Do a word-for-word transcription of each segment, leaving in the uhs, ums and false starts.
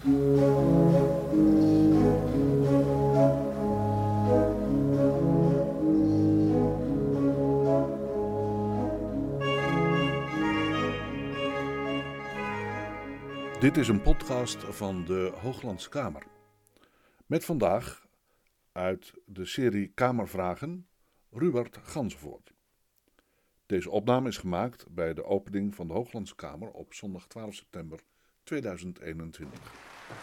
Dit is een podcast van de Hooglandse Kamer. Met vandaag uit de serie Kamervragen Rubert Ganzenvoort. Deze opname is gemaakt bij de opening van de Hooglandse Kamer op zondag twaalf september tweeduizend eenentwintig.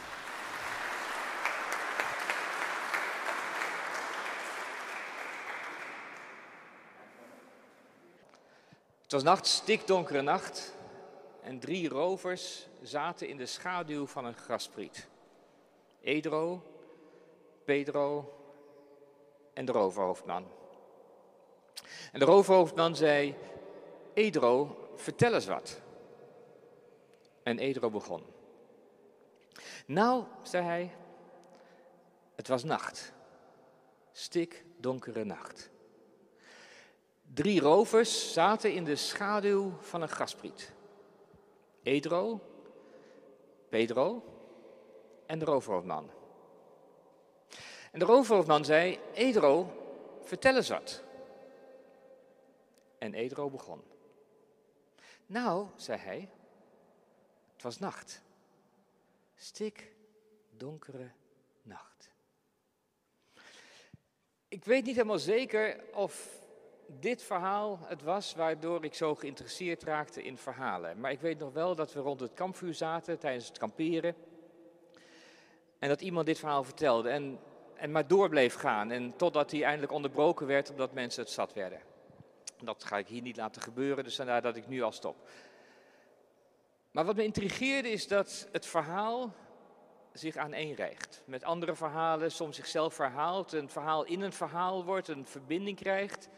Het was nacht, stikdonkere nacht, en drie rovers zaten in de schaduw van een graspriet. Edro, Pedro en de roverhoofdman. En de roverhoofdman zei: Edro, vertel eens wat. En Edro begon. Nou, zei hij, het was nacht. Stikdonkere nacht. Drie rovers zaten in de schaduw van een graspriet. Edro, Pedro en de roverhoofdman. En de roverhoofdman zei: Edro, vertel eens wat. En Edro begon. Nou, zei hij, het was nacht. Stikdonkere nacht. Ik weet niet helemaal zeker of dit verhaal het was waardoor ik zo geïnteresseerd raakte in verhalen. Maar ik weet nog wel dat we rond het kampvuur zaten tijdens het kamperen. En dat iemand dit verhaal vertelde en, en maar door bleef gaan. En totdat hij eindelijk onderbroken werd omdat mensen het zat werden. Dat ga ik hier niet laten gebeuren, dus vandaar dat ik nu al stop. Maar wat me intrigeerde is dat het verhaal zich aaneenrijgt. Met andere verhalen, soms zichzelf verhaalt, een verhaal in een verhaal wordt, een verbinding krijgt.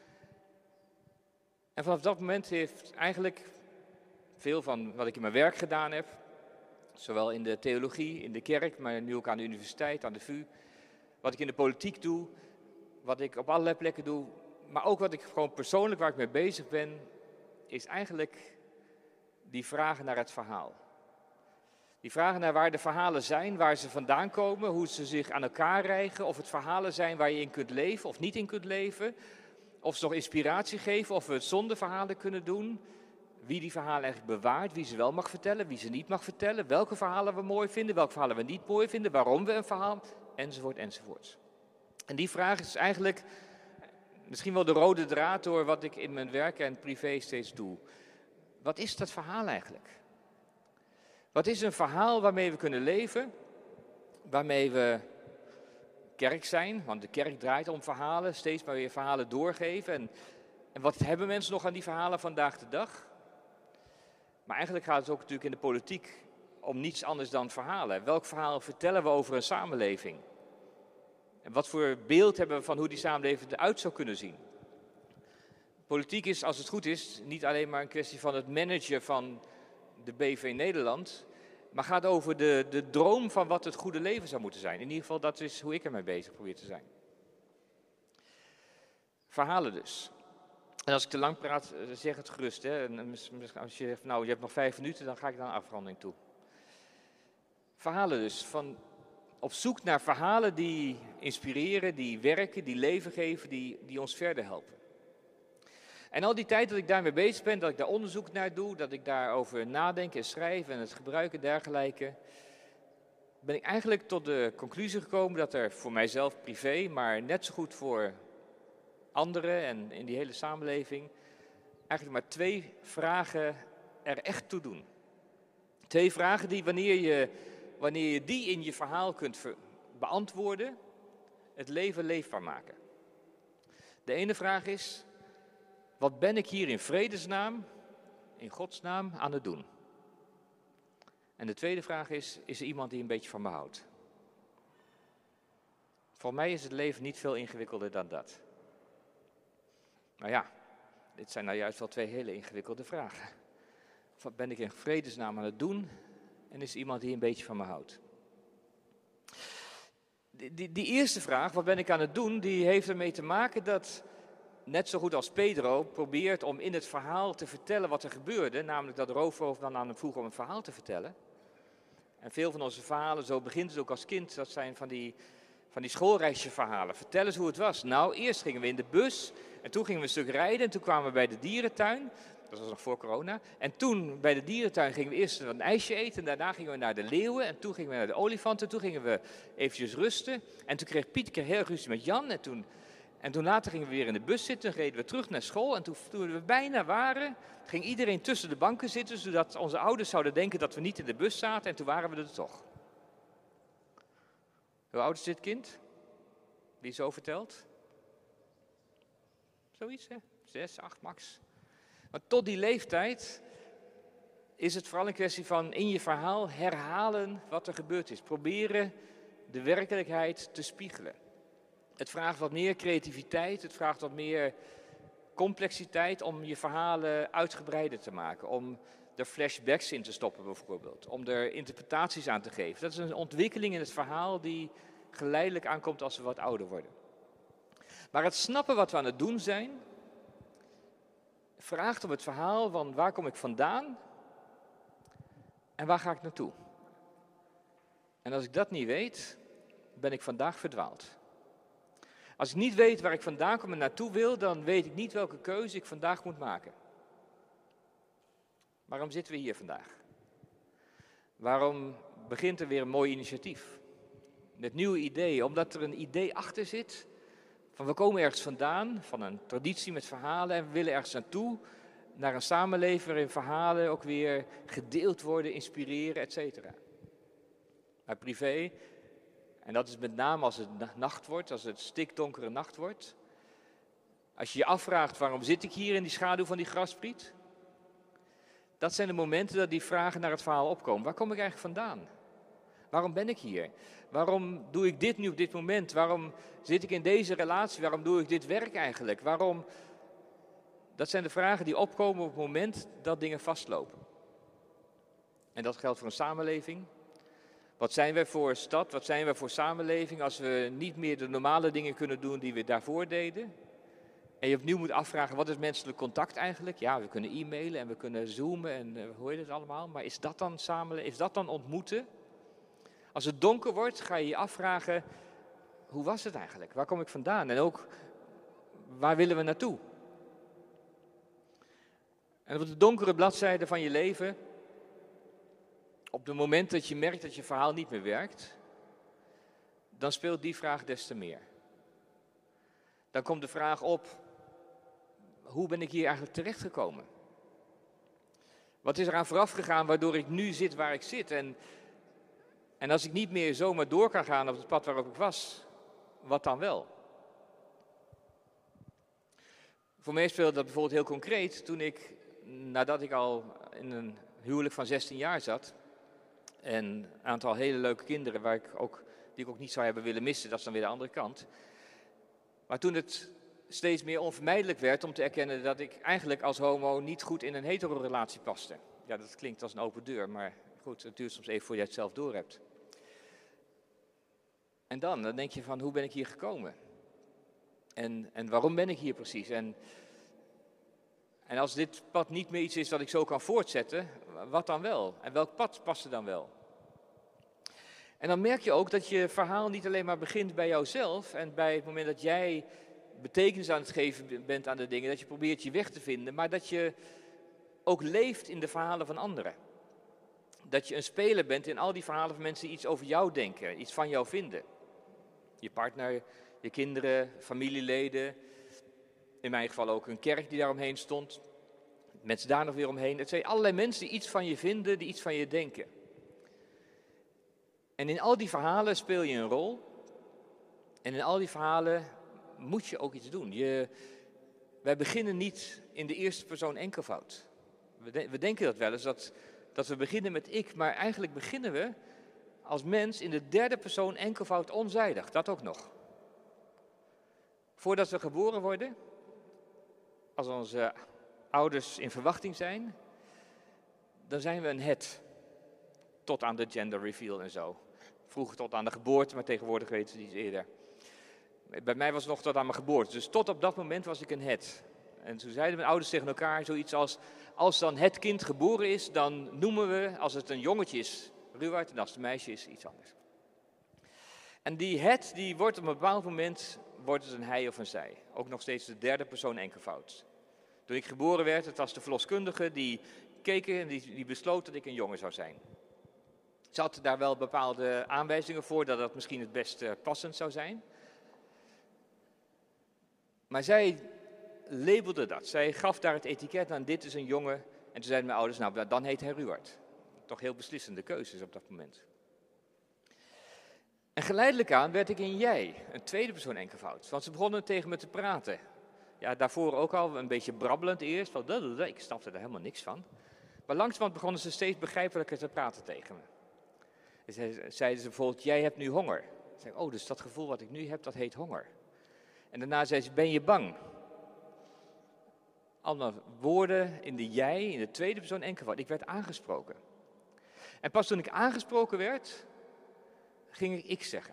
En vanaf dat moment heeft eigenlijk veel van wat ik in mijn werk gedaan heb, zowel in de theologie, in de kerk, maar nu ook aan de universiteit, aan de V U, wat ik in de politiek doe, wat ik op allerlei plekken doe, maar ook wat ik gewoon persoonlijk waar ik mee bezig ben, is eigenlijk die vragen naar het verhaal. Die vragen naar waar de verhalen zijn, waar ze vandaan komen, hoe ze zich aan elkaar rijgen, of het verhalen zijn waar je in kunt leven of niet in kunt leven. Of ze nog inspiratie geven, of we het zonder verhalen kunnen doen. Wie die verhalen eigenlijk bewaart, wie ze wel mag vertellen, wie ze niet mag vertellen. Welke verhalen we mooi vinden, welke verhalen we niet mooi vinden. Waarom we een verhaal, enzovoort, enzovoort. En die vraag is eigenlijk misschien wel de rode draad door wat ik in mijn werk en privé steeds doe. Wat is dat verhaal eigenlijk? Wat is een verhaal waarmee we kunnen leven? Waarmee we kerk zijn, want de kerk draait om verhalen, steeds maar weer verhalen doorgeven. En, en wat hebben mensen nog aan die verhalen vandaag de dag? Maar eigenlijk gaat het ook natuurlijk in de politiek om niets anders dan verhalen. Welk verhaal vertellen we over een samenleving? En wat voor beeld hebben we van hoe die samenleving eruit zou kunnen zien? Politiek is, als het goed is, niet alleen maar een kwestie van het managen van de B V Nederland, maar gaat over de, de droom van wat het goede leven zou moeten zijn. In ieder geval, dat is hoe ik ermee bezig probeer te zijn. Verhalen dus. En als ik te lang praat, zeg het gerust. Hè. En als je zegt, nou, je hebt nog vijf minuten, dan ga ik naar een afronding toe. Verhalen dus. Van, op zoek naar verhalen die inspireren, die werken, die leven geven, die, die ons verder helpen. En al die tijd dat ik daarmee bezig ben, dat ik daar onderzoek naar doe, dat ik daarover nadenk en schrijf en het gebruiken en dergelijke, ben ik eigenlijk tot de conclusie gekomen dat er voor mijzelf privé, maar net zo goed voor anderen en in die hele samenleving, eigenlijk maar twee vragen er echt toe doen. Twee vragen die wanneer je, wanneer je die in je verhaal kunt ver- beantwoorden, het leven leefbaar maken. De ene vraag is: wat ben ik hier in vredesnaam, in Gods naam, aan het doen? En de tweede vraag is: is er iemand die een beetje van me houdt? Voor mij is het leven niet veel ingewikkelder dan dat. Nou ja, dit zijn nou juist wel twee hele ingewikkelde vragen. Wat ben ik in vredesnaam aan het doen? En is er iemand die een beetje van me houdt? Die, die, die eerste vraag, wat ben ik aan het doen, die heeft ermee te maken dat, net zo goed als Pedro probeert om in het verhaal te vertellen wat er gebeurde, namelijk dat de roofvogel dan aan hem vroeg om een verhaal te vertellen. En veel van onze verhalen, zo begint het ook als kind, dat zijn van die, van die schoolreisjeverhalen. Vertel eens hoe het was. Nou, eerst gingen we in de bus en toen gingen we een stuk rijden en toen kwamen we bij de dierentuin. Dat was nog voor corona. En toen bij de dierentuin gingen we eerst een ijsje eten. En daarna gingen we naar de leeuwen. En toen gingen we naar de olifanten. Toen gingen we eventjes rusten. En toen kreeg Piet een keer heel ruzie met Jan. En toen, en toen later gingen we weer in de bus zitten. En reden we terug naar school. En toen, toen we bijna waren, ging iedereen tussen de banken zitten. Zodat onze ouders zouden denken dat we niet in de bus zaten. En toen waren we er toch. Hoe oud is dit kind? Die zo vertelt? Zoiets, hè? Zes, acht max. Maar tot die leeftijd is het vooral een kwestie van in je verhaal herhalen wat er gebeurd is. Proberen de werkelijkheid te spiegelen. Het vraagt wat meer creativiteit, het vraagt wat meer complexiteit om je verhalen uitgebreider te maken. Om er flashbacks in te stoppen bijvoorbeeld. Om er interpretaties aan te geven. Dat is een ontwikkeling in het verhaal die geleidelijk aankomt als we wat ouder worden. Maar het snappen wat we aan het doen zijn, vraagt om het verhaal van waar kom ik vandaan en waar ga ik naartoe. En als ik dat niet weet, ben ik vandaag verdwaald. Als ik niet weet waar ik vandaan kom en naartoe wil, dan weet ik niet welke keuze ik vandaag moet maken. Waarom zitten we hier vandaag? Waarom begint er weer een mooi initiatief? Met nieuwe ideeën, omdat er een idee achter zit. Van we komen ergens vandaan, van een traditie met verhalen en we willen ergens naartoe, naar een samenleving waarin verhalen ook weer gedeeld worden, inspireren, et cetera. Maar privé, en dat is met name als het nacht wordt, als het stikdonkere nacht wordt. Als je je afvraagt waarom zit ik hier in die schaduw van die graspriet? Dat zijn de momenten dat die vragen naar het verhaal opkomen. Waar kom ik eigenlijk vandaan? Waarom ben ik hier? Waarom doe ik dit nu op dit moment? Waarom zit ik in deze relatie? Waarom doe ik dit werk eigenlijk? Waarom? Dat zijn de vragen die opkomen op het moment dat dingen vastlopen. En dat geldt voor een samenleving. Wat zijn wij voor stad? Wat zijn wij voor samenleving als we niet meer de normale dingen kunnen doen die we daarvoor deden? En je opnieuw moet afvragen, wat is menselijk contact eigenlijk? Ja, we kunnen e-mailen en we kunnen zoomen en uh, hoe heet het allemaal? Maar is dat dan samenleven? Is dat dan ontmoeten? Als het donker wordt, ga je je afvragen, hoe was het eigenlijk? Waar kom ik vandaan? En ook, waar willen we naartoe? En op de donkere bladzijde van je leven, op het moment dat je merkt dat je verhaal niet meer werkt, dan speelt die vraag des te meer. Dan komt de vraag op, hoe ben ik hier eigenlijk terechtgekomen? Wat is er aan vooraf gegaan waardoor ik nu zit waar ik zit? En, en als ik niet meer zomaar door kan gaan op het pad waarop ik was, wat dan wel? Voor mij speelde dat bijvoorbeeld heel concreet toen ik, nadat ik al in een huwelijk van zestien jaar zat, en een aantal hele leuke kinderen waar ik ook, die ik ook niet zou hebben willen missen, dat is dan weer de andere kant. Maar toen het steeds meer onvermijdelijk werd om te erkennen dat ik eigenlijk als homo niet goed in een hetero-relatie paste. Ja, dat klinkt als een open deur, maar goed, het duurt soms even voor je het zelf doorhebt. En dan, dan denk je van, hoe ben ik hier gekomen? En, en waarom ben ik hier precies? En, en als dit pad niet meer iets is dat ik zo kan voortzetten, wat dan wel? En welk pad past er dan wel? En dan merk je ook dat je verhaal niet alleen maar begint bij jouzelf en bij het moment dat jij betekenis aan het geven bent aan de dingen, dat je probeert je weg te vinden, maar dat je ook leeft in de verhalen van anderen. Dat je een speler bent in al die verhalen van mensen die iets over jou denken, iets van jou vinden. Je partner, je kinderen, familieleden, in mijn geval ook een kerk die daaromheen stond, mensen daar nog weer omheen. Het zijn allerlei mensen die iets van je vinden, die iets van je denken. En in al die verhalen speel je een rol. En in al die verhalen moet je ook iets doen. Je, wij beginnen niet in de eerste persoon enkelvoud. We, de, we denken dat wel eens, dat, dat we beginnen met ik. Maar eigenlijk beginnen we als mens in de derde persoon enkelvoud onzijdig. Dat ook nog. Voordat we geboren worden, als onze ouders in verwachting zijn, dan zijn we een het. Tot aan de gender reveal en zo. Vroeger tot aan de geboorte, maar tegenwoordig weten ze iets eerder. Bij mij was het nog tot aan mijn geboorte. Dus tot op dat moment was ik een het. En toen zeiden mijn ouders tegen elkaar zoiets als, als dan het kind geboren is, dan noemen we, als het een jongetje is, Ruwaard en als het een meisje is, iets anders. En die het, die wordt op een bepaald moment, wordt het een hij of een zij. Ook nog steeds de derde persoon enkelvoud. Toen ik geboren werd, het was de verloskundige die keek en die, die besloot dat ik een jongen zou zijn. Ze had daar wel bepaalde aanwijzingen voor dat dat misschien het best uh, passend zou zijn. Maar zij labelde dat. Zij gaf daar het etiket aan, dit is een jongen. En toen zeiden mijn ouders, nou dan heet hij Ruwaard. Toch heel beslissende keuzes op dat moment. En geleidelijk aan werd ik een jij, een tweede persoon enkelvoud. Want ze begonnen tegen me te praten. Ja, daarvoor ook al een beetje brabbelend eerst. Van, ik snapte er helemaal niks van. Maar langzamerhand begonnen ze steeds begrijpelijker te praten tegen me. En zeiden ze bijvoorbeeld, jij hebt nu honger. Ik zei, oh, dus dat gevoel wat ik nu heb, dat heet honger. En daarna zei ze, ben je bang? Allemaal woorden in de jij, in de tweede persoon enkelvoud. Ik werd aangesproken. En pas toen ik aangesproken werd, ging ik ik zeggen.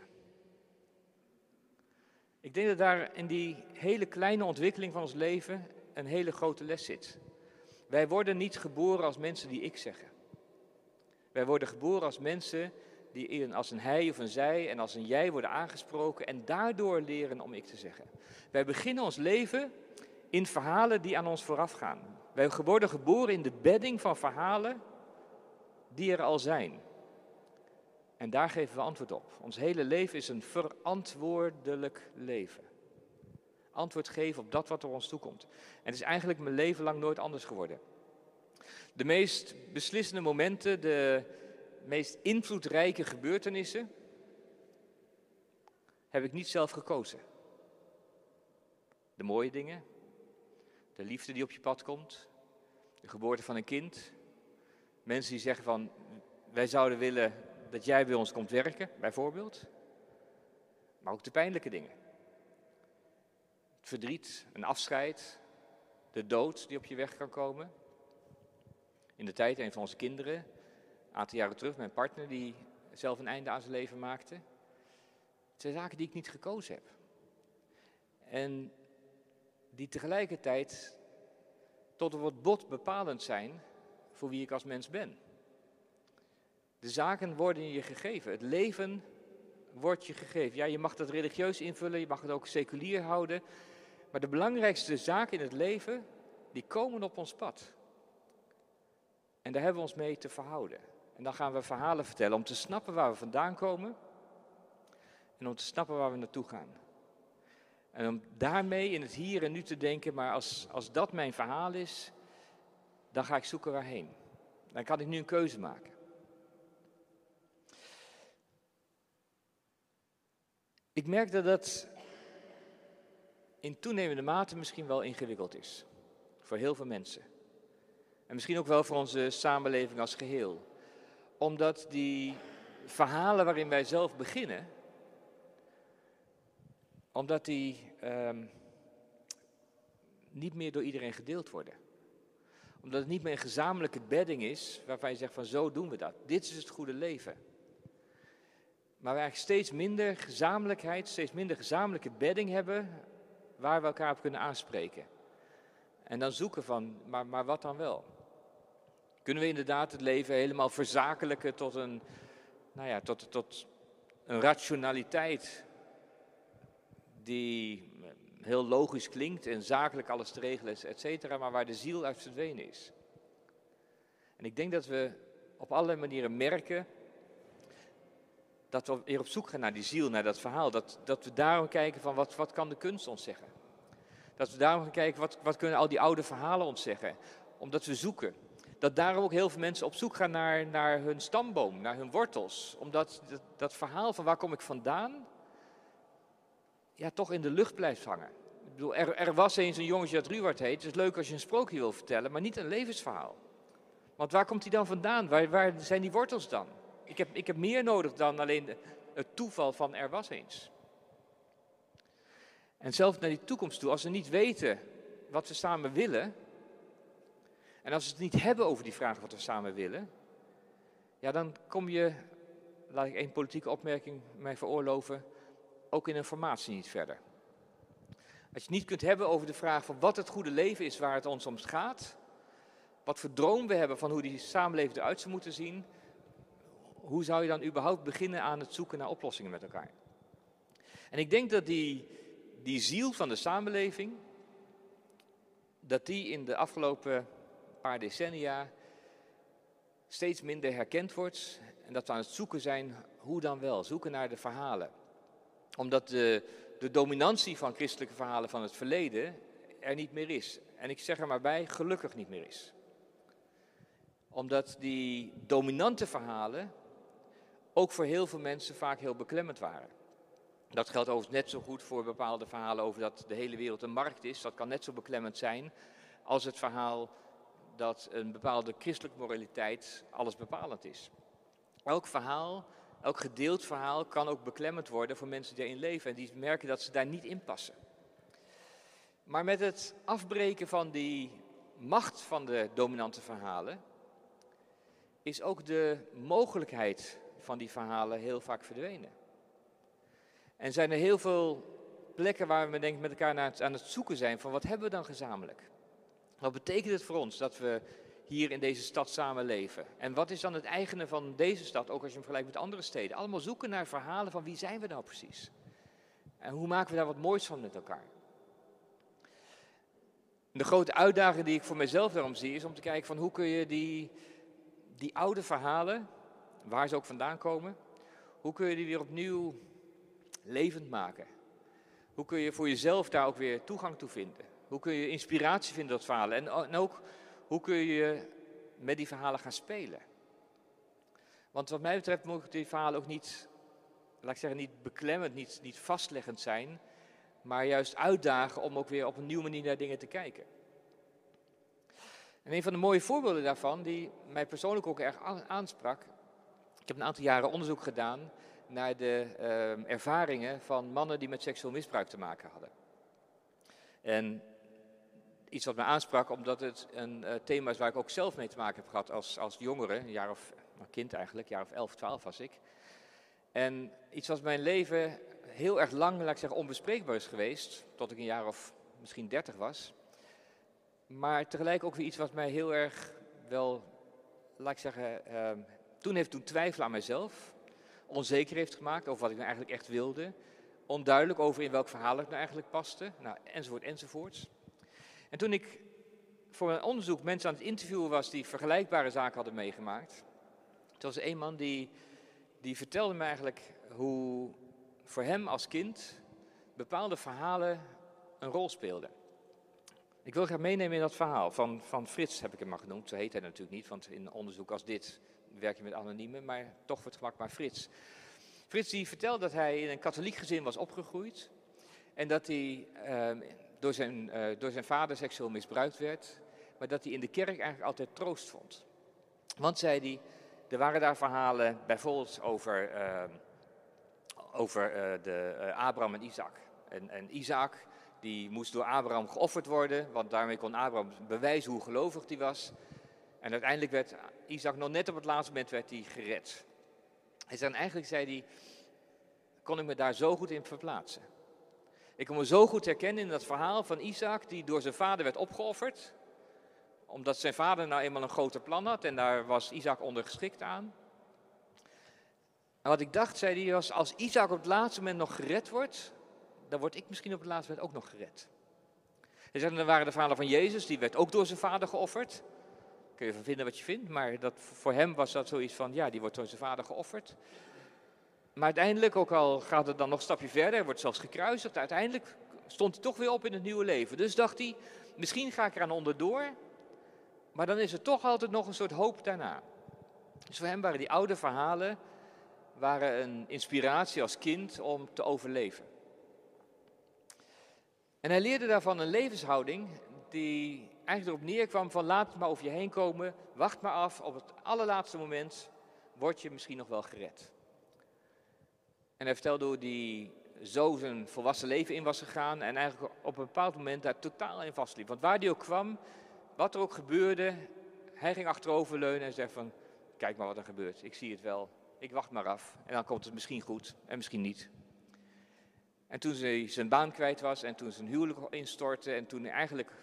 Ik denk dat daar in die hele kleine ontwikkeling van ons leven een hele grote les zit. Wij worden niet geboren als mensen die ik zeggen. Wij worden geboren als mensen die als een hij of een zij en als een jij worden aangesproken en daardoor leren om ik te zeggen. Wij beginnen ons leven in verhalen die aan ons vooraf gaan. Wij worden geboren in de bedding van verhalen die er al zijn. En daar geven we antwoord op. Ons hele leven is een verantwoordelijk leven. Antwoord geven op dat wat er ons toekomt. En het is eigenlijk mijn leven lang nooit anders geworden. De meest beslissende momenten, de meest invloedrijke gebeurtenissen, heb ik niet zelf gekozen. De mooie dingen, de liefde die op je pad komt, de geboorte van een kind, mensen die zeggen van, wij zouden willen dat jij bij ons komt werken, bijvoorbeeld. Maar ook de pijnlijke dingen. Het verdriet, een afscheid, de dood die op je weg kan komen. In de tijd, een van onze kinderen, een aantal jaren terug, mijn partner die zelf een einde aan zijn leven maakte. Het zijn zaken die ik niet gekozen heb. En die tegelijkertijd tot op het bot bepalend zijn voor wie ik als mens ben. De zaken worden je gegeven. Het leven wordt je gegeven. Ja, je mag dat religieus invullen, je mag het ook seculier houden. Maar de belangrijkste zaken in het leven, die komen op ons pad. En daar hebben we ons mee te verhouden. En dan gaan we verhalen vertellen om te snappen waar we vandaan komen. En om te snappen waar we naartoe gaan. En om daarmee in het hier en nu te denken, maar als, als dat mijn verhaal is, dan ga ik zoeken waarheen. Dan kan ik nu een keuze maken. Ik merk dat dat in toenemende mate misschien wel ingewikkeld is. Voor heel veel mensen. En misschien ook wel voor onze samenleving als geheel. Omdat die verhalen waarin wij zelf beginnen, omdat die um, niet meer door iedereen gedeeld worden. Omdat het niet meer een gezamenlijke bedding is waarvan je zegt van zo doen we dat. Dit is het goede leven. Maar we eigenlijk steeds minder gezamenlijkheid, steeds minder gezamenlijke bedding hebben waar we elkaar op kunnen aanspreken. En dan zoeken van, maar, maar wat dan wel? Kunnen we inderdaad het leven helemaal verzakelijken tot een, nou ja, tot, tot een rationaliteit die heel logisch klinkt en zakelijk alles te regelen is, et cetera, maar waar de ziel uit verdwenen is. En ik denk dat we op allerlei manieren merken dat we weer op zoek gaan naar die ziel, naar dat verhaal. Dat, dat we daarom kijken van wat, wat kan de kunst ons zeggen. Dat we daarom gaan kijken wat, wat kunnen al die oude verhalen ons zeggen. Omdat we zoeken. Dat daarom ook heel veel mensen op zoek gaan naar, naar hun stamboom, naar hun wortels. Omdat dat, dat verhaal van waar kom ik vandaan, ja, toch in de lucht blijft hangen. Ik bedoel, er, er was eens een jongetje dat Ruwaard heet. Het is leuk als je een sprookje wil vertellen, maar niet een levensverhaal. Want waar komt hij dan vandaan? Waar, waar zijn die wortels dan? Ik heb, ik heb meer nodig dan alleen het toeval van er was eens. En zelfs naar die toekomst toe, als we niet weten wat we samen willen, en als we het niet hebben over die vragen wat we samen willen, ja, dan kom je, laat ik één politieke opmerking mij veroorloven, ook in informatie niet verder. Als je het niet kunt hebben over de vraag van wat het goede leven is waar het ons om gaat, wat voor droom we hebben van hoe die samenleving eruit zou moeten zien, hoe zou je dan überhaupt beginnen aan het zoeken naar oplossingen met elkaar? En ik denk dat die, die ziel van de samenleving, dat die in de afgelopen paar decennia steeds minder herkend wordt. En dat we aan het zoeken zijn, hoe dan wel? Zoeken naar de verhalen. Omdat de, de dominantie van christelijke verhalen van het verleden er niet meer is. En ik zeg er maar bij, gelukkig niet meer is. Omdat die dominante verhalen ook voor heel veel mensen vaak heel beklemmend waren. Dat geldt overigens net zo goed voor bepaalde verhalen over dat de hele wereld een markt is. Dat kan net zo beklemmend zijn als het verhaal dat een bepaalde christelijke moraliteit alles bepalend is. Elk verhaal, elk gedeeld verhaal kan ook beklemmend worden voor mensen die erin leven en die merken dat ze daar niet in passen. Maar met het afbreken van die macht van de dominante verhalen is ook de mogelijkheid van die verhalen heel vaak verdwenen. En zijn er heel veel plekken waar we denk ik met elkaar naar het, aan het zoeken zijn van wat hebben we dan gezamenlijk? Wat betekent het voor ons dat we hier in deze stad samen leven? En wat is dan het eigene van deze stad, ook als je hem vergelijkt met andere steden? Allemaal zoeken naar verhalen van wie zijn we nou precies? En hoe maken we daar wat moois van met elkaar? De grote uitdaging die ik voor mezelf daarom zie is om te kijken van hoe kun je die, die oude verhalen, waar ze ook vandaan komen, hoe kun je die weer opnieuw levend maken? Hoe kun je voor jezelf daar ook weer toegang toe vinden? Hoe kun je inspiratie vinden tot verhalen? En, en ook, hoe kun je met die verhalen gaan spelen? Want wat mij betreft mogen die verhalen ook niet, laat ik zeggen, niet beklemmend, niet, niet vastleggend zijn, maar juist uitdagen om ook weer op een nieuwe manier naar dingen te kijken. En een van de mooie voorbeelden daarvan, die mij persoonlijk ook erg aansprak, ik heb een aantal jaren onderzoek gedaan naar de uh, ervaringen van mannen die met seksueel misbruik te maken hadden. En iets wat mij aansprak, omdat het een uh, thema is waar ik ook zelf mee te maken heb gehad als, als jongere, een jaar of, een kind eigenlijk, een jaar of elf, twaalf was ik. En iets wat mijn leven heel erg lang, laat ik zeggen, onbespreekbaar is geweest, tot ik een jaar of misschien dertig was. Maar tegelijk ook weer iets wat mij heel erg wel, laat ik zeggen, uh, toen heeft doen twijfelen aan mijzelf. Onzeker heeft gemaakt over wat ik nou eigenlijk echt wilde. Onduidelijk over in welk verhaal ik nou eigenlijk paste. Nou, enzovoort, enzovoort. En toen ik voor mijn onderzoek mensen aan het interviewen was die vergelijkbare zaken hadden meegemaakt. Toen was er een man die, die vertelde me eigenlijk hoe voor hem als kind bepaalde verhalen een rol speelden. Ik wil graag meenemen in dat verhaal van, van Frits, heb ik hem maar genoemd. Zo heet hij natuurlijk niet, want in een onderzoek als dit werk je met anoniemen, maar toch voor het gemak maar Frits. Frits die vertelde dat hij in een katholiek gezin was opgegroeid en dat hij uh, door, zijn, uh, door zijn vader seksueel misbruikt werd, maar dat hij in de kerk eigenlijk altijd troost vond. Want, zei hij, er waren daar verhalen bijvoorbeeld over, uh, over uh, de, uh, Abraham en Isaac. En, en Isaac die moest door Abraham geofferd worden, want daarmee kon Abraham bewijzen hoe gelovig hij was. En uiteindelijk werd Isaac nog net op het laatste moment werd hij gered. En dan eigenlijk zei hij, kon ik me daar zo goed in verplaatsen. Ik kon me zo goed herkennen in dat verhaal van Isaac die door zijn vader werd opgeofferd. Omdat zijn vader nou eenmaal een groter plan had en daar was Isaac ondergeschikt aan. En wat ik dacht, zei hij, was als Isaac op het laatste moment nog gered wordt, dan word ik misschien op het laatste moment ook nog gered. Hij zei, dan waren de verhalen van Jezus, die werd ook door zijn vader geofferd. Kun je van vinden wat je vindt, maar dat, voor hem was dat zoiets van, ja, die wordt door zijn vader geofferd. Maar uiteindelijk, ook al gaat het dan nog een stapje verder, hij wordt zelfs gekruisigd, uiteindelijk stond hij toch weer op in het nieuwe leven. Dus dacht hij, misschien ga ik eraan onderdoor, maar dan is er toch altijd nog een soort hoop daarna. Dus voor hem waren die oude verhalen waren een inspiratie als kind om te overleven. En hij leerde daarvan een levenshouding die eigenlijk erop neerkwam van laat het maar over je heen komen, wacht maar af, op het allerlaatste moment word je misschien nog wel gered. En hij vertelde hoe hij zo zijn volwassen leven in was gegaan en eigenlijk op een bepaald moment daar totaal in vastliep. Want waar hij ook kwam, wat er ook gebeurde, hij ging achteroverleunen en zei van, kijk maar wat er gebeurt, ik zie het wel, ik wacht maar af en dan komt het misschien goed en misschien niet. En toen hij zijn baan kwijt was en toen zijn huwelijk instortte en toen hij eigenlijk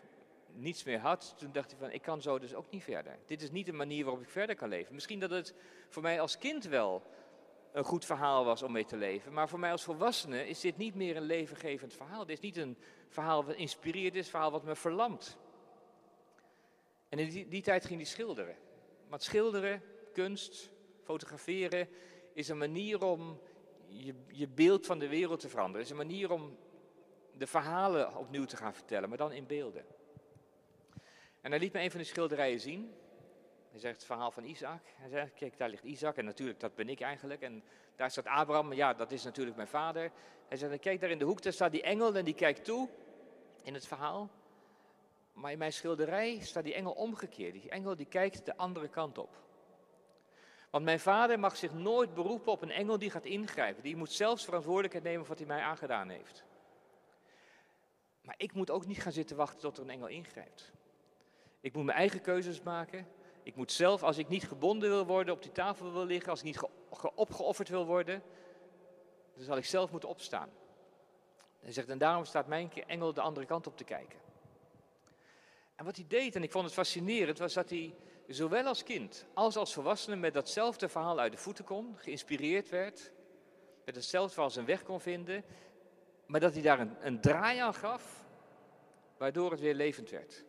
niets meer had, toen dacht hij van, ik kan zo dus ook niet verder. Dit is niet een manier waarop ik verder kan leven. Misschien dat het voor mij als kind wel een goed verhaal was om mee te leven. Maar voor mij als volwassene is dit niet meer een levengevend verhaal. Dit is niet een verhaal wat inspireert, dit is een verhaal wat me verlamt. En in die, die tijd ging hij schilderen. Want schilderen, kunst, fotograferen is een manier om je, je beeld van de wereld te veranderen. Het is een manier om de verhalen opnieuw te gaan vertellen, maar dan in beelden. En hij liet me een van de schilderijen zien. Hij zegt het verhaal van Isaac. Hij zegt, kijk, daar ligt Isaac en natuurlijk, dat ben ik eigenlijk. En daar staat Abraham, ja, dat is natuurlijk mijn vader. Hij zegt, kijk, daar in de hoek, daar staat die engel en die kijkt toe in het verhaal. Maar in mijn schilderij staat die engel omgekeerd. Die engel die kijkt de andere kant op. Want mijn vader mag zich nooit beroepen op een engel die gaat ingrijpen. Die moet zelfs verantwoordelijkheid nemen voor wat hij mij aangedaan heeft. Maar ik moet ook niet gaan zitten wachten tot er een engel ingrijpt. Ik moet mijn eigen keuzes maken. Ik moet zelf, als ik niet gebonden wil worden, op die tafel wil liggen, als ik niet ge- ge- opgeofferd wil worden, dan zal ik zelf moeten opstaan. Hij zegt, en daarom staat mijn engel de andere kant op te kijken. En wat hij deed, en ik vond het fascinerend, was dat hij zowel als kind als als volwassene met datzelfde verhaal uit de voeten kon, geïnspireerd werd, met hetzelfde verhaal zijn weg kon vinden, maar dat hij daar een, een draai aan gaf, waardoor het weer levend werd.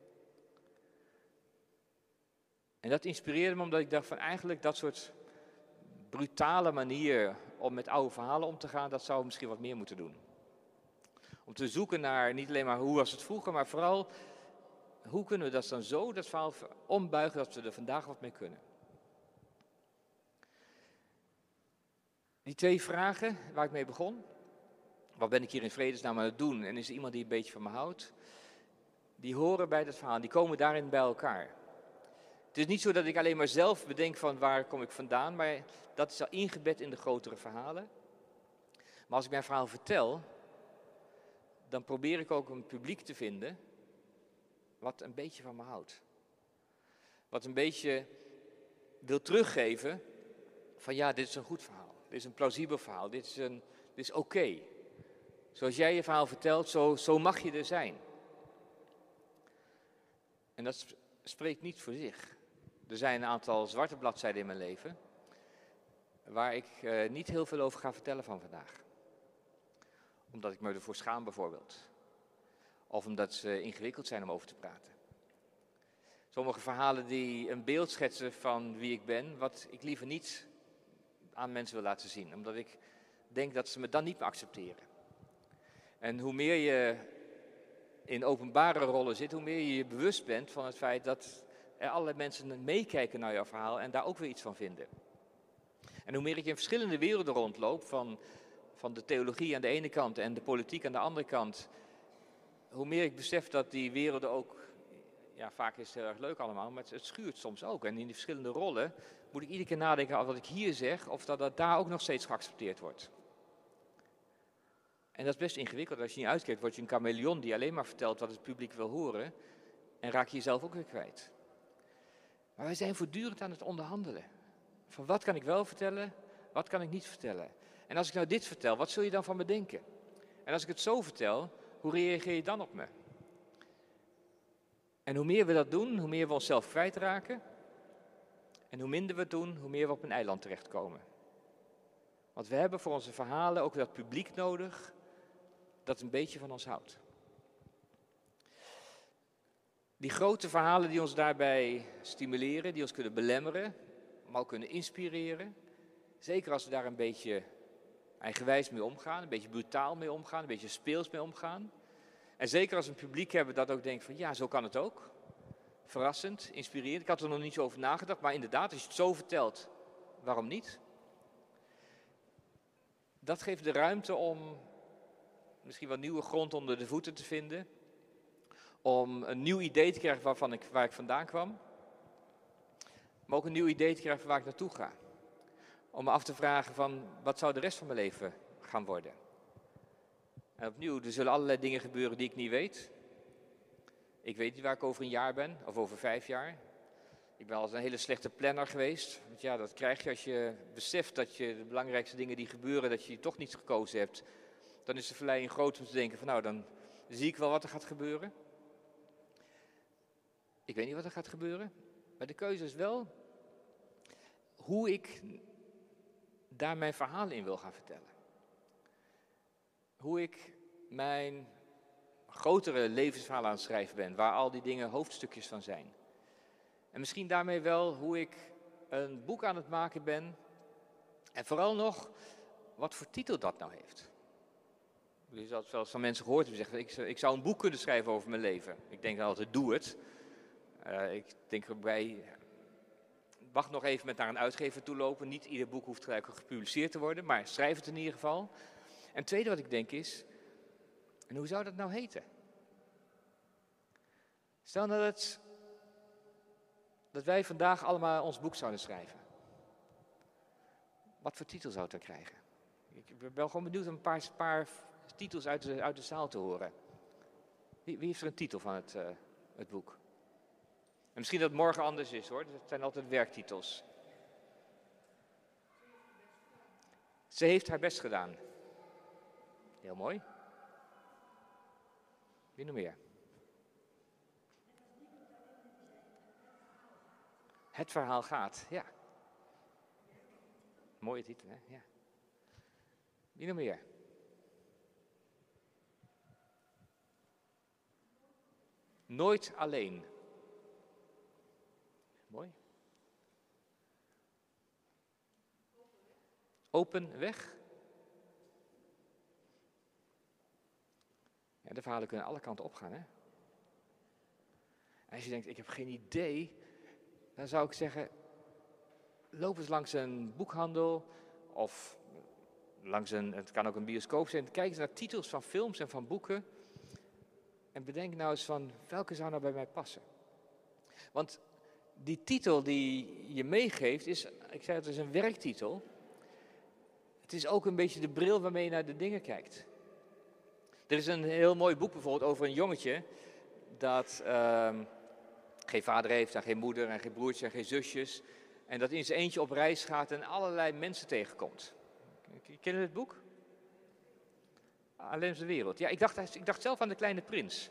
En dat inspireerde me omdat ik dacht van eigenlijk dat soort brutale manier om met oude verhalen om te gaan, dat zou we misschien wat meer moeten doen. Om te zoeken naar niet alleen maar hoe was het vroeger, maar vooral hoe kunnen we dat dan zo, dat verhaal ombuigen, dat we er vandaag wat mee kunnen. Die twee vragen waar ik mee begon. Wat ben ik hier in vredesnaam aan het doen en is er iemand die een beetje van me houdt? Die horen bij dat verhaal, die komen daarin bij elkaar. Het is niet zo dat ik alleen maar zelf bedenk van waar kom ik vandaan, maar dat is al ingebed in de grotere verhalen. Maar als ik mijn verhaal vertel, dan probeer ik ook een publiek te vinden wat een beetje van me houdt. Wat een beetje wil teruggeven van ja, dit is een goed verhaal. Dit is een plausibel verhaal. Dit is, een, dit is oké. Okay. Zoals jij je verhaal vertelt, zo, zo mag je er zijn. En dat spreekt niet voor zich. Er zijn een aantal zwarte bladzijden in mijn leven waar ik uh, niet heel veel over ga vertellen van vandaag. Omdat ik me ervoor schaam bijvoorbeeld. Of omdat ze ingewikkeld zijn om over te praten. Sommige verhalen die een beeld schetsen van wie ik ben, wat ik liever niet aan mensen wil laten zien. Omdat ik denk dat ze me dan niet meer accepteren. En hoe meer je in openbare rollen zit, hoe meer je je bewust bent van het feit dat er allerlei mensen meekijken naar jouw verhaal en daar ook weer iets van vinden. En hoe meer ik in verschillende werelden rondloop, van, van de theologie aan de ene kant en de politiek aan de andere kant, hoe meer ik besef dat die werelden ook, ja, vaak is het heel erg leuk allemaal, maar het, het schuurt soms ook. En in die verschillende rollen moet ik iedere keer nadenken over wat ik hier zeg, of dat dat daar ook nog steeds geaccepteerd wordt. En dat is best ingewikkeld. Als je niet uitkijkt, word je een chameleon die alleen maar vertelt wat het publiek wil horen, en raak je jezelf ook weer kwijt. Maar wij zijn voortdurend aan het onderhandelen. Van wat kan ik wel vertellen, wat kan ik niet vertellen. En als ik nou dit vertel, wat zul je dan van me denken? En als ik het zo vertel, hoe reageer je dan op me? En hoe meer we dat doen, hoe meer we onszelf kwijtraken. En hoe minder we het doen, hoe meer we op een eiland terechtkomen. Want we hebben voor onze verhalen ook dat publiek nodig dat een beetje van ons houdt. Die grote verhalen die ons daarbij stimuleren, die ons kunnen belemmeren, maar ook kunnen inspireren. Zeker als we daar een beetje eigenwijs mee omgaan, een beetje brutaal mee omgaan, een beetje speels mee omgaan. En zeker als we een publiek hebben dat ook denkt van ja, zo kan het ook. Verrassend, inspirerend. Ik had er nog niet zo over nagedacht, maar inderdaad, als je het zo vertelt, waarom niet? Dat geeft de ruimte om misschien wat nieuwe grond onder de voeten te vinden. Om een nieuw idee te krijgen waarvan ik, waar ik vandaan kwam. Maar ook een nieuw idee te krijgen waar ik naartoe ga. Om me af te vragen van wat zou de rest van mijn leven gaan worden. En opnieuw, er zullen allerlei dingen gebeuren die ik niet weet. Ik weet niet waar ik over een jaar ben, of over vijf jaar. Ik ben altijd een hele slechte planner geweest. Want ja, dat krijg je als je beseft dat je de belangrijkste dingen die gebeuren, dat je die toch niet gekozen hebt. Dan is de verleiding groot om te denken van nou, dan zie ik wel wat er gaat gebeuren. Ik weet niet wat er gaat gebeuren, maar de keuze is wel hoe ik daar mijn verhaal in wil gaan vertellen. Hoe ik mijn grotere levensverhaal aan het schrijven ben, waar al die dingen hoofdstukjes van zijn. En misschien daarmee wel hoe ik een boek aan het maken ben. En vooral nog, wat voor titel dat nou heeft. Je zal het wel eens van mensen gehoord hebben zeggen, ik, ik zou een boek kunnen schrijven over mijn leven. Ik denk dan altijd, doe het. Uh, ik denk erbij, wacht nog even met naar een uitgever toe lopen. Niet ieder boek hoeft gelijk gepubliceerd te worden, maar schrijf het in ieder geval. En het tweede wat ik denk is, en hoe zou dat nou heten? Stel nou dat, dat wij vandaag allemaal ons boek zouden schrijven. Wat voor titel zou het dan krijgen? Ik ben gewoon benieuwd om een paar, paar titels uit de, uit de zaal te horen. Wie, wie heeft er een titel van het, uh, het boek? En misschien dat het morgen anders is hoor, dat zijn altijd werktitels. Ze heeft haar best gedaan. Heel mooi. Wie nog meer? Het verhaal gaat, ja. Mooie titel, hè? Ja. Wie nog meer? Nooit alleen. Mooi. Open weg. Ja, de verhalen kunnen alle kanten opgaan, hè? En als je denkt, ik heb geen idee, dan zou ik zeggen, loop eens langs een boekhandel of langs een, het kan ook een bioscoop zijn, kijk eens naar titels van films en van boeken en bedenk nou eens van, welke zou nou bij mij passen? Want die titel die je meegeeft is, ik zei het is een werktitel, het is ook een beetje de bril waarmee je naar de dingen kijkt. Er is een heel mooi boek bijvoorbeeld over een jongetje dat uh, geen vader heeft en geen moeder en geen broertjes en geen zusjes. En dat in zijn eentje op reis gaat en allerlei mensen tegenkomt. Ken je het boek? Alleen op de wereld. Ja, ik dacht, ik dacht zelf aan De Kleine Prins.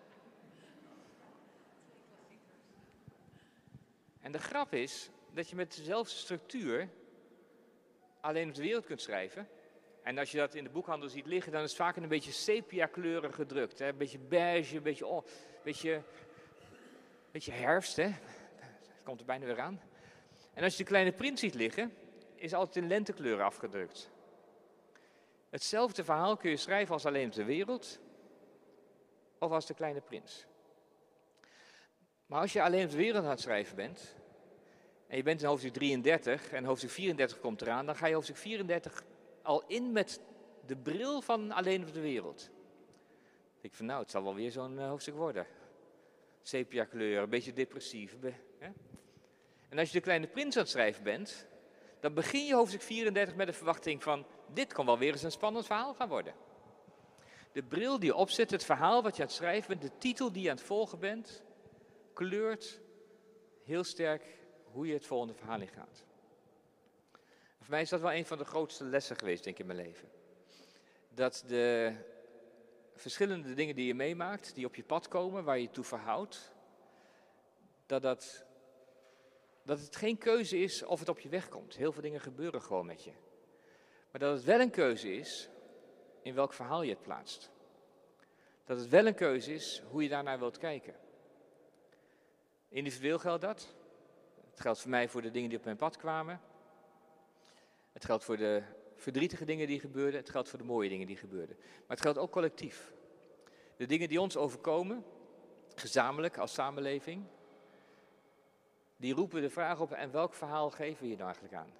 En de grap is dat je met dezelfde structuur Alleen op de wereld kunt schrijven. En als je dat in de boekhandel ziet liggen, dan is het vaak een beetje sepia-kleurig gedrukt. Hè? Een beetje beige, een beetje, oh, beetje, beetje herfst. Hè? Dat komt er bijna weer aan. En als je De Kleine Prins ziet liggen, is altijd in lentekleuren afgedrukt. Hetzelfde verhaal kun je schrijven als Alleen op de wereld of als De Kleine Prins. Maar als je Alleen op de wereld aan het schrijven bent, en je bent in hoofdstuk drieëndertig en hoofdstuk vierendertig komt eraan, dan ga je hoofdstuk vierendertig al in met de bril van Alleen op de wereld. Dan denk ik van nou, het zal wel weer zo'n uh, hoofdstuk worden. Sepia kleur, een beetje depressief. Hè? En als je De Kleine Prins aan het schrijven bent, dan begin je hoofdstuk vierendertig met de verwachting van, dit kan wel weer eens een spannend verhaal gaan worden. De bril die je opzet, het verhaal wat je aan het schrijven bent, de titel die je aan het volgen bent, kleurt heel sterk hoe je het volgende verhaal in gaat. Voor mij is dat wel een van de grootste lessen geweest, denk ik, in mijn leven. Dat de verschillende dingen die je meemaakt, die op je pad komen, waar je toe verhoudt, dat, dat, dat het geen keuze is of het op je weg komt. Heel veel dingen gebeuren gewoon met je. Maar dat het wel een keuze is in welk verhaal je het plaatst. Dat het wel een keuze is hoe je daarnaar wilt kijken. Individueel geldt dat. Het geldt voor mij voor de dingen die op mijn pad kwamen. Het geldt voor de verdrietige dingen die gebeurden. Het geldt voor de mooie dingen die gebeurden. Maar het geldt ook collectief. De dingen die ons overkomen, gezamenlijk als samenleving, die roepen de vraag op, en welk verhaal geven we hier nou eigenlijk aan?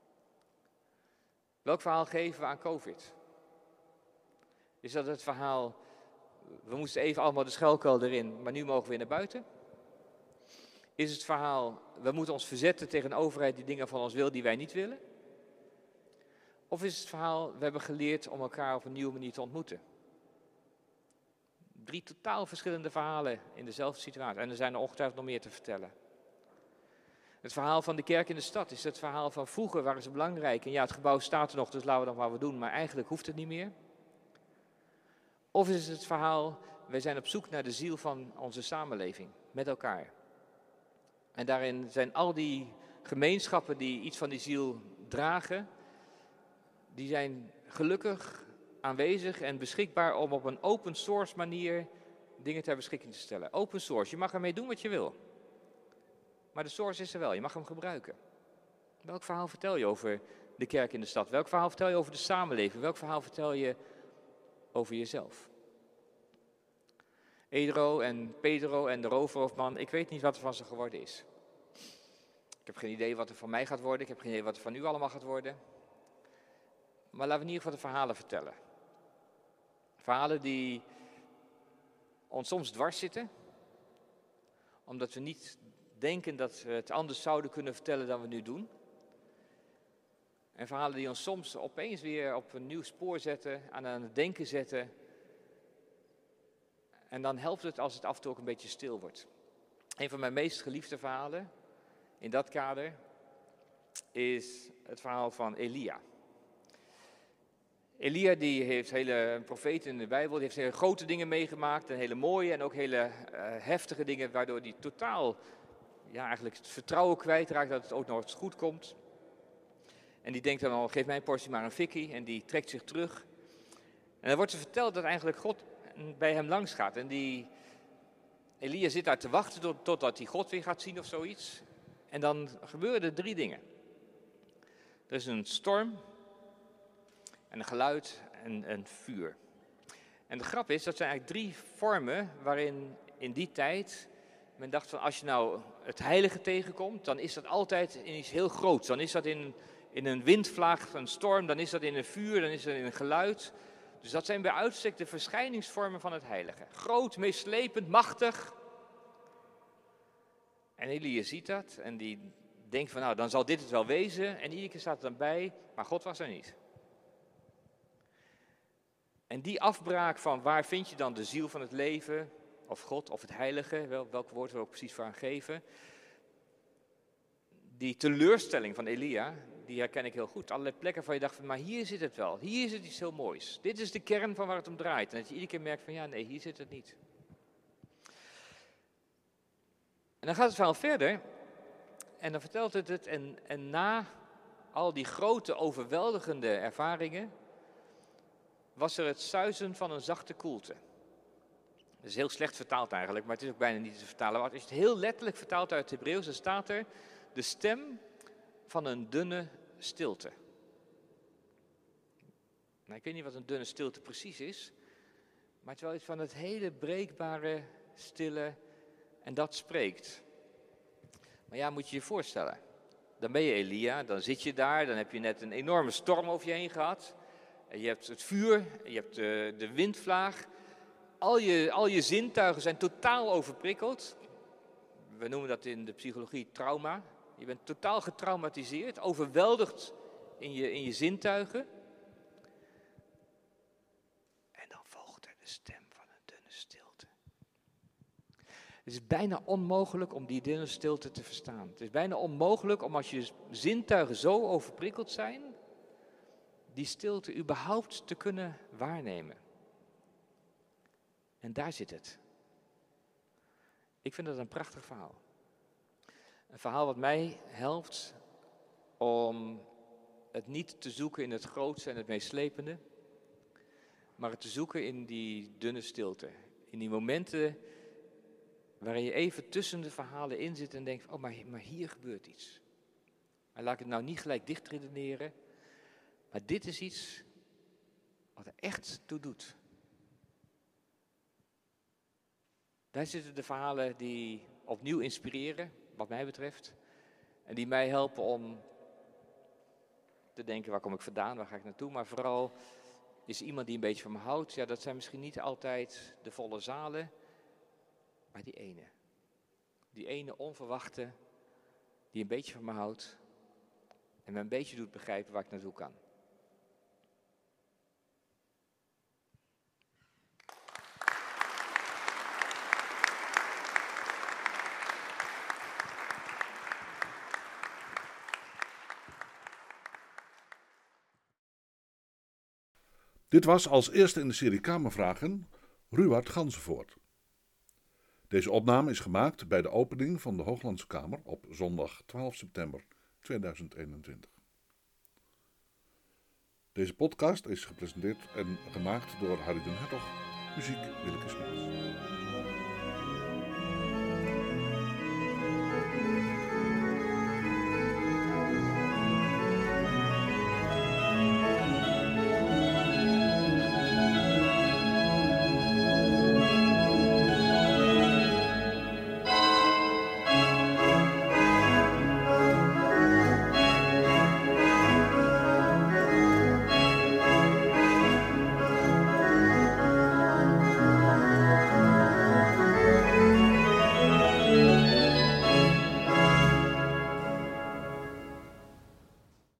Welk verhaal geven we aan COVID? Is dat het verhaal, we moesten even allemaal de schuilkelder erin, maar nu mogen we weer naar buiten? Is het verhaal, we moeten ons verzetten tegen een overheid die dingen van ons wil die wij niet willen? Of is het verhaal, we hebben geleerd om elkaar op een nieuwe manier te ontmoeten? Drie totaal verschillende verhalen in dezelfde situatie. En er zijn er ongetwijfeld nog meer te vertellen. Het verhaal van de kerk in de stad is het verhaal van vroeger waren ze belangrijk. En ja, het gebouw staat er nog, dus laten we nog maar wat doen. Maar eigenlijk hoeft het niet meer. Of is het het verhaal, wij zijn op zoek naar de ziel van onze samenleving, met elkaar. En daarin zijn al die gemeenschappen die iets van die ziel dragen, die zijn gelukkig aanwezig en beschikbaar om op een open source manier dingen ter beschikking te stellen. Open source, je mag ermee doen wat je wil. Maar de source is er wel, je mag hem gebruiken. Welk verhaal vertel je over de kerk in de stad? Welk verhaal vertel je over de samenleving? Welk verhaal vertel je over jezelf? Edro en Pedro en de roverhoofdman, ik weet niet wat er van ze geworden is. Ik heb geen idee wat er van mij gaat worden, ik heb geen idee wat er van u allemaal gaat worden. Maar laten we in ieder geval de verhalen vertellen. Verhalen die ons soms dwars zitten, omdat we niet denken dat we het anders zouden kunnen vertellen dan we nu doen. En verhalen die ons soms opeens weer op een nieuw spoor zetten, aan het denken zetten. En dan helpt het als het af en toe ook een beetje stil wordt. Een van mijn meest geliefde verhalen in dat kader is het verhaal van Elia. Elia die heeft hele een profeet in de Bijbel, die heeft hele grote dingen meegemaakt en hele mooie en ook hele uh, heftige dingen, waardoor hij totaal ja, eigenlijk het vertrouwen kwijtraakt dat het ook nog eens goed komt. En die denkt dan al, geef mijn portie maar een fikkie, en die trekt zich terug. En dan wordt er verteld dat eigenlijk God bij hem langs gaat. En die Elia zit daar te wachten tot, totdat hij God weer gaat zien of zoiets. En dan gebeuren er drie dingen. Er is een storm, en een geluid en een vuur. En de grap is, dat zijn eigenlijk drie vormen waarin in die tijd men dacht van, als je nou het heilige tegenkomt, dan is dat altijd in iets heel groots. Dan is dat in, in een windvlaag, een storm, dan is dat in een vuur, dan is dat in een geluid. Dus dat zijn bij uitstek de verschijningsvormen van het heilige. Groot, meeslepend, machtig. En Elia ziet dat en die denkt van, nou, dan zal dit het wel wezen. En iedere keer staat er dan bij, maar God was er niet. En die afbraak van waar vind je dan de ziel van het leven, of God, of het heilige, wel, welk woord we er ook precies voor aan geven. Die teleurstelling van Elia, die herken ik heel goed. Allerlei plekken waar je dacht van, maar hier zit het wel, hier zit iets heel moois. Dit is de kern van waar het om draait. En dat je iedere keer merkt van, ja, nee, hier zit het niet. En dan gaat het verhaal verder, en dan vertelt het het, en, en na al die grote, overweldigende ervaringen, was er het suizen van een zachte koelte. Dat is heel slecht vertaald eigenlijk, maar het is ook bijna niet te vertalen. Maar als je het heel letterlijk vertaalt uit het Hebreeuws, dan staat er de stem van een dunne stilte. Nou, ik weet niet wat een dunne stilte precies is, maar het is wel iets van het hele breekbare, stille, en dat spreekt. Maar ja, moet je je voorstellen. Dan ben je Elia, dan zit je daar, dan heb je net een enorme storm over je heen gehad. Je hebt het vuur, je hebt de, de windvlaag. Al je, al je zintuigen zijn totaal overprikkeld. We noemen dat in de psychologie trauma. Je bent totaal getraumatiseerd, overweldigd in je, in je zintuigen. En dan volgt er de stem van een dunne stilte. Het is bijna onmogelijk om die dunne stilte te verstaan. Het is bijna onmogelijk om, als je zintuigen zo overprikkeld zijn, die stilte überhaupt te kunnen waarnemen. En daar zit het. Ik vind dat een prachtig verhaal. Een verhaal wat mij helpt om het niet te zoeken in het grootste en het meeslepende, maar het te zoeken in die dunne stilte. In die momenten waarin je even tussen de verhalen in zit en denkt, oh, maar, maar hier gebeurt iets. Maar laat ik het nou niet gelijk dicht redeneren, maar dit is iets wat er echt toe doet. Daar zitten de verhalen die opnieuw inspireren, wat mij betreft. En die mij helpen om te denken, waar kom ik vandaan, waar ga ik naartoe. Maar vooral is iemand die een beetje van me houdt. Ja, dat zijn misschien niet altijd de volle zalen, maar die ene. Die ene onverwachte, die een beetje van me houdt. En me een beetje doet begrijpen waar ik naartoe kan. Dit was als eerste in de serie Kamervragen Ruwaard Ganzenvoort. Deze opname is gemaakt bij de opening van de Hooglandse Kamer op zondag twaalf september tweeduizend eenentwintig. Deze podcast is gepresenteerd en gemaakt door Harry den Hertog, muziek Willeke Smits.